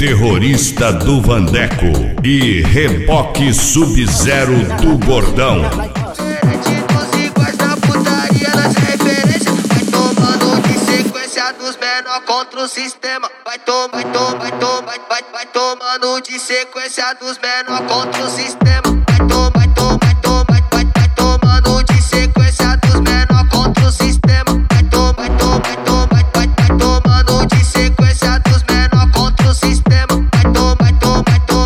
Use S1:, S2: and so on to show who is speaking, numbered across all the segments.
S1: Terrorista do Vandeco e Reboque Sub-Zero do Gordão.
S2: Dos menor contra o sistema. Vai tomando de sequência dos menor contra o sistema. Vai tomando de sequência dos menor contra o sistema. Vai tomando de sequência dos menor contra o sistema. Vai tomando.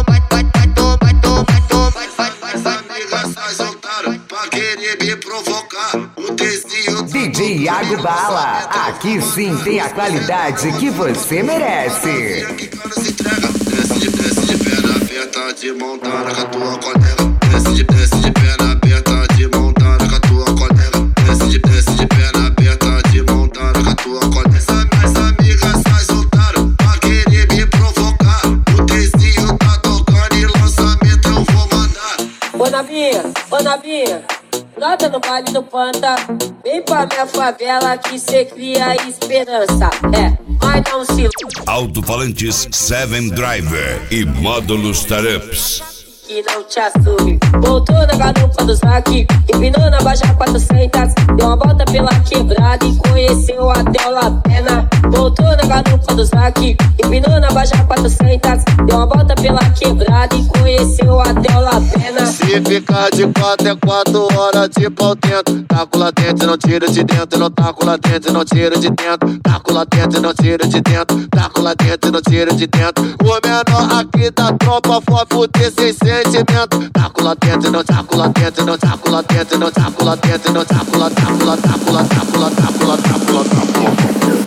S3: As amigas sai soltaram pra querer me provocar. O tezinho
S4: DJ Iago Bala, aqui sim tem a qualidade que você merece.
S3: Desce de perna aberta, de mão dada com a tua colega. Desce de perna aberta, de mão dada com a tua colega. Desce de perna aberta, de mão dada com a tua colega. Minhas amigas sai soltaram pra querer me provocar. O tezinho tá tocando e lançamento eu vou mandar.
S5: Ô Navinha, nota no baile do Panda. Vem pra minha favela que cê cria esperança. Vai dar um silo.
S1: Alto-falantes 7 Driver e módulos Tarups.
S5: Que não te assume. Voltou na garupa do Zac, empinou na Baja 400. Deu uma volta pela quebrada e conheceu até o Lapena. Voltou na garupa do Zac, empinou na Baja 400. Deu uma volta pela quebrada e conheceu até o Lapena.
S3: Se ficar de 4 é 4 horas de pau dentro. Taco lá dentro, não tira de dentro. Não taco lá dentro, não tira de dentro. Taco lá dentro, não tira de dentro. Taco lá dentro, não tira de dentro. O menor aqui da tropa foi fuder sem sentimento. Taco lá dentro, não taco lá dentro. Não taco lá dentro, não taco lá dentro. Não taco lá, taco lá, taco lá, taco lá, taco lá, taco lá, taco lá.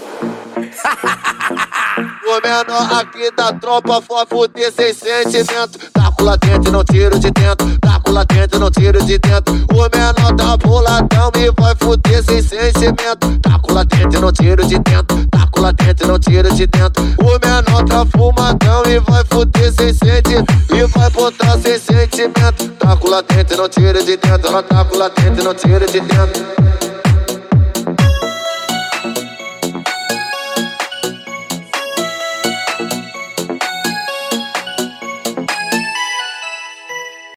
S3: O menor aqui da tropa foi fuder sem sentimento. Taco lá dentro, não tiro de dentro. Taco lá dentro, não tiro de dentro. O menor tá boladão e vai fuder sem sentimento. Taco lá dentro, não tiro de dentro. Taco lá dentro, não tiro de dentro. O menor tá fumadão e vai fuder sem sentimento. E vai botar sem sentimento. Taco lá dentro, não tiro de dentro. Ela taco lá dentro, não tiro de dentro.